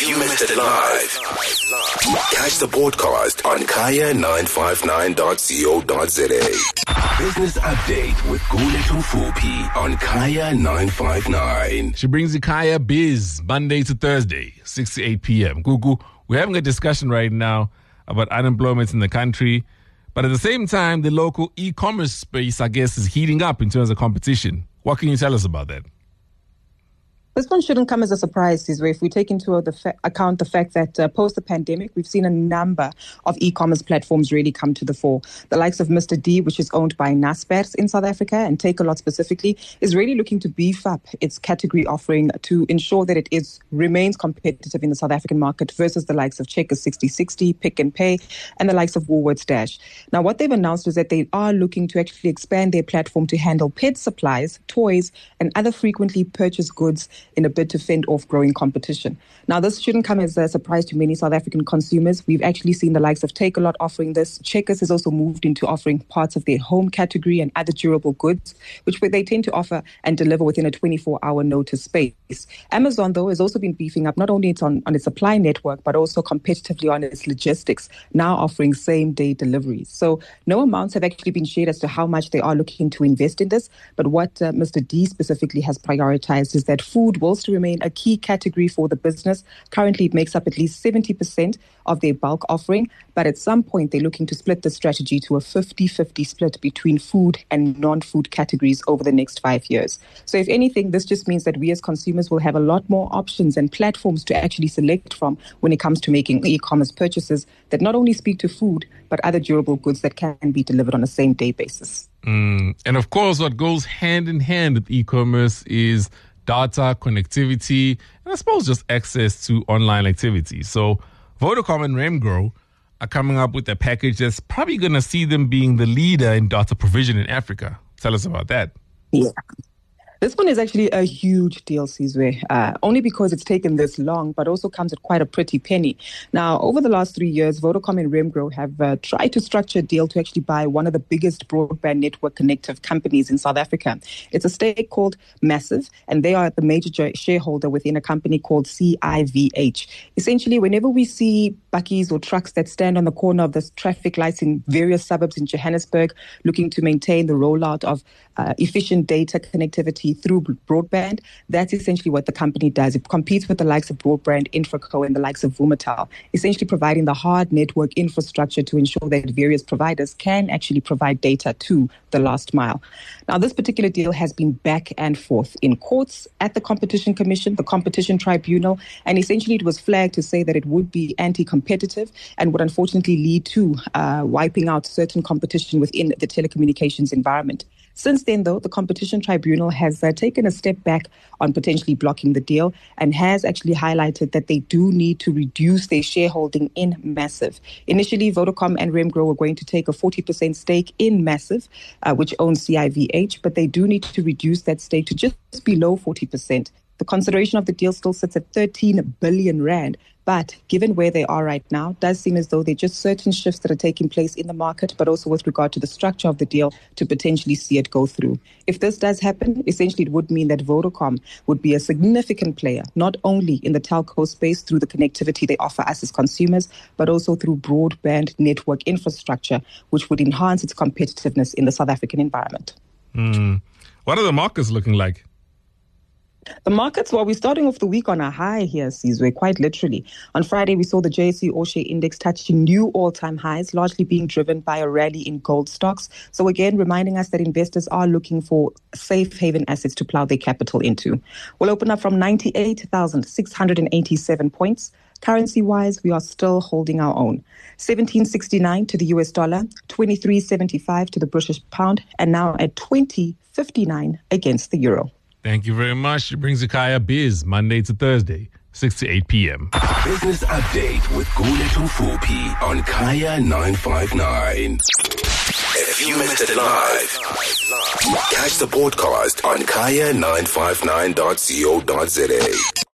you missed it live, catch the podcast on kaya959.co.za. Business Update with Guletu Fupi on Kaya 959. She brings you Kaya Biz Monday to Thursday, 6 to 8 p.m. Gugu, we're having a discussion right now about unemployment in the country. But at the same time, the local e-commerce space, I guess, is heating up in terms of competition. What can you tell us about that? This one shouldn't come as a surprise, Sizwe, if we take into account the fact that post the pandemic, we've seen a number of e-commerce platforms really come to the fore. The likes of Mr. D, which is owned by Naspers in South Africa, and Takealot specifically, is really looking to beef up its category offering to ensure that it remains competitive in the South African market versus the likes of Checkers 6060, Pick n Pay, and the likes of Woolworths Dash. Now, what they've announced is that they are looking to actually expand their platform to handle pet supplies, toys, and other frequently purchased goods in a bid to fend off growing competition. Now, this shouldn't come as a surprise to many South African consumers. We've actually seen the likes of Takealot offering this. Checkers has also moved into offering parts of their home category and other durable goods, which they tend to offer and deliver within a 24-hour notice space. Amazon, though, has also been beefing up not only on its supply network, but also competitively on its logistics, now offering same-day deliveries. So no amounts have actually been shared as to how much they are looking to invest in this. But what Mr. D specifically has prioritized is that food will still remain a key category for the business. Currently, it makes up at least 70% of their bulk offering, but at some point, they're looking to split the strategy to a 50-50 split between food and non-food categories over the next 5 years. So if anything, this just means that we as consumers will have a lot more options and platforms to actually select from when it comes to making e-commerce purchases that not only speak to food, but other durable goods that can be delivered on a same-day basis. And of course, what goes hand in hand with e-commerce is data, connectivity, and I suppose just access to online activity. So Vodacom and Remgro are coming up with a package that's probably going to see them being the leader in data provision in Africa. Tell us about that. Yeah. This one is actually a huge deal, Sizwe, only because it's taken this long, but also comes at quite a pretty penny. Now, over the last 3 years, Vodacom and Remgro have tried to structure a deal to actually buy one of the biggest broadband network connective companies in South Africa. It's a stake called Massive, and they are the major shareholder within a company called CIVH. Essentially, whenever we see bakkies or trucks that stand on the corner of the traffic lights in various suburbs in Johannesburg, looking to maintain the rollout of efficient data connectivity through broadband, that's essentially what the company does. It competes with the likes of Broadband Infraco and the likes of Vumatel, essentially providing the hard network infrastructure to ensure that various providers can actually provide data to the last mile. Now, this particular deal has been back and forth in courts, at the Competition Commission, the Competition Tribunal, and essentially it was flagged to say that it would be anti-competitive and would unfortunately lead to wiping out certain competition within the telecommunications environment. Since then, though, the Competition Tribunal has taken a step back on potentially blocking the deal and has actually highlighted that they do need to reduce their shareholding in Massive. Initially, Vodacom and Remgro were going to take a 40% stake in Massive, which owns CIVH, but they do need to reduce that stake to just below 40%. The consideration of the deal still sits at 13 billion rand. But given where they are right now, it does seem as though there are just certain shifts that are taking place in the market, but also with regard to the structure of the deal to potentially see it go through. If this does happen, essentially it would mean that Vodacom would be a significant player, not only in the telco space through the connectivity they offer us as consumers, but also through broadband network infrastructure, which would enhance its competitiveness in the South African environment. What are the markets looking like? The markets, well, we're starting off the week on a high here, Sizwe, quite literally. On Friday, we saw the JSE All-Share Index touching new all-time highs, largely being driven by a rally in gold stocks. So again, reminding us that investors are looking for safe haven assets to plow their capital into. We'll open up from 98,687 points. Currency-wise, we are still holding our own. 17.69 to the US dollar, 23.75 to the British pound, and now at 20.59 against the euro. Thank you very much. It brings you Kaya Biz Monday to Thursday, 6 to 8 p.m. Business Update with Guletu Fupi on Kaya 959. If you missed it live, catch the podcast on kaya959.co.za.